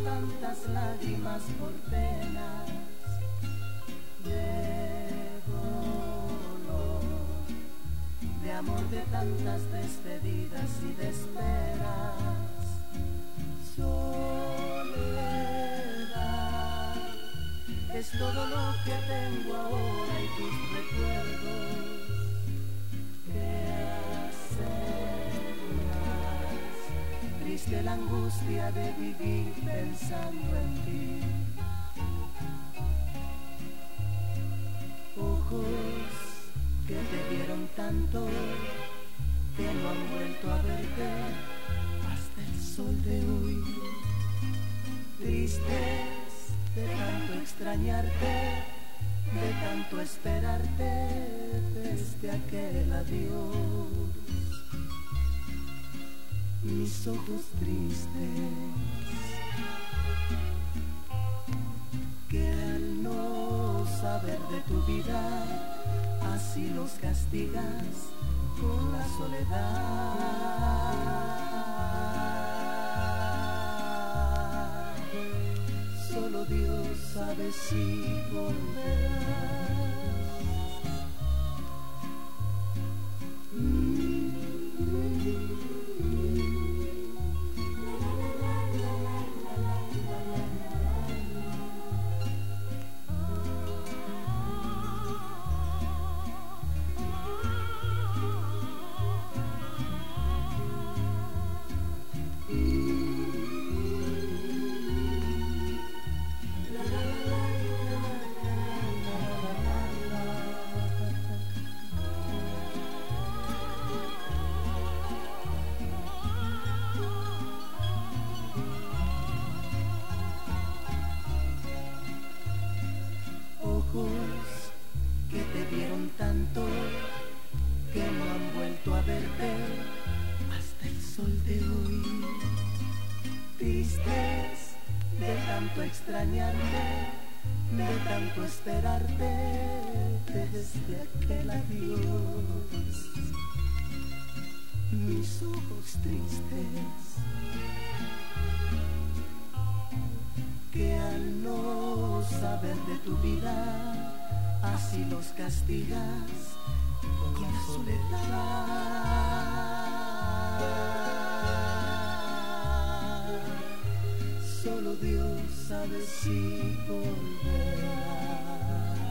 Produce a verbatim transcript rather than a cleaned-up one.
tantas lágrimas por penas de dolor, de amor, de tantas despedidas y de esperas. Soledad es todo lo que tengo ahora y tus recuerdos que aseguras. Triste la angustia de vivir pensando en ti. Ojos que te vieron tanto que no han vuelto a verte hasta el sol de hoy. Tristes de tanto extrañarte, de tanto esperarte desde aquel adiós. Mis ojos tristes que al no saber de tu vida así los castigas con la soledad. Solo Dios sabe si volverás. Que te vieron tanto que no han vuelto a verte hasta el sol de hoy. Tristes de tanto extrañarte, de tanto esperarte desde aquel adiós. Mis ojos tristes que al no saber de tu vida así los castigas con la soledad. Solo Dios sabe si volverás.